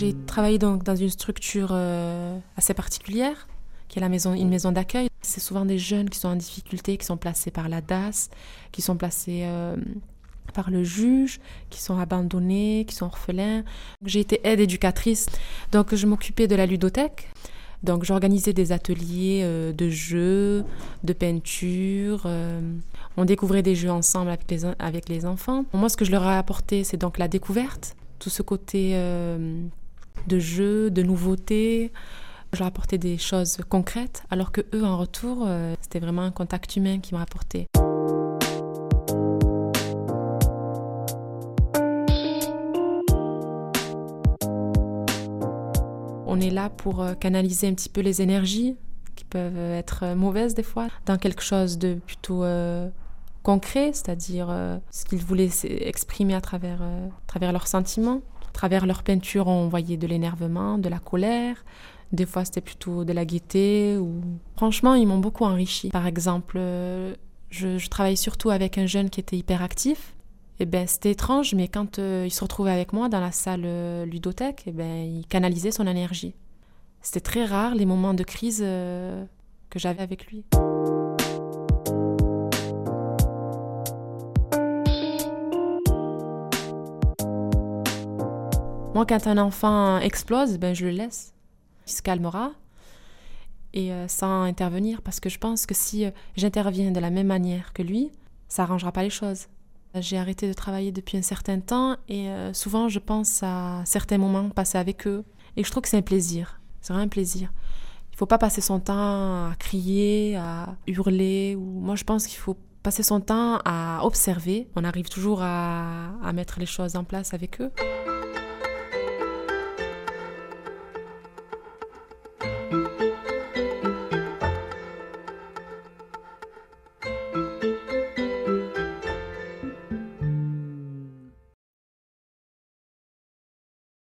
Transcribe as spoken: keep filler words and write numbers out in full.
J'ai travaillé donc dans une structure euh, assez particulière, qui est la maison, une maison d'accueil. C'est souvent des jeunes qui sont en difficulté, qui sont placés par la D A S, qui sont placés euh, par le juge, qui sont abandonnés, qui sont orphelins. J'ai été aide éducatrice, donc je m'occupais de la ludothèque. Donc j'organisais des ateliers euh, de jeux, de peinture. Euh, on découvrait des jeux ensemble avec les, avec les enfants. Moi, ce que je leur ai apporté, c'est donc la découverte, tout ce côté euh, de jeu, de nouveautés. Je leur apportais des choses concrètes, alors que eux, en retour, euh, c'était vraiment un contact humain qui m'ont apporté. On est là pour canaliser un petit peu les énergies qui peuvent être mauvaises des fois dans quelque chose de plutôt euh, concret, c'est-à-dire euh, ce qu'ils voulaient exprimer à travers, euh, à travers leurs sentiments. À travers leur peinture, on voyait de l'énervement, de la colère. Des fois, c'était plutôt de la gaieté. Ou... Franchement, ils m'ont beaucoup enrichi. Par exemple, euh, je, je travaillais surtout avec un jeune qui était hyperactif. Eh ben, c'était étrange, mais quand euh, il se retrouvait avec moi dans la salle euh, ludothèque, eh ben, il canalisait son énergie. C'était très rare les moments de crise euh, que j'avais avec lui. Moi, quand un enfant explose, ben, je le laisse. Il se calmera et euh, sans intervenir, parce que je pense que si euh, j'interviens de la même manière que lui, ça n'arrangera pas les choses. J'ai arrêté de travailler depuis un certain temps et euh, souvent je pense à certains moments passés avec eux et je trouve que c'est un plaisir, c'est vraiment un plaisir. Il ne faut pas passer son temps à crier, à hurler. Ou... Moi je pense qu'il faut passer son temps à observer. On arrive toujours à, à mettre les choses en place avec eux.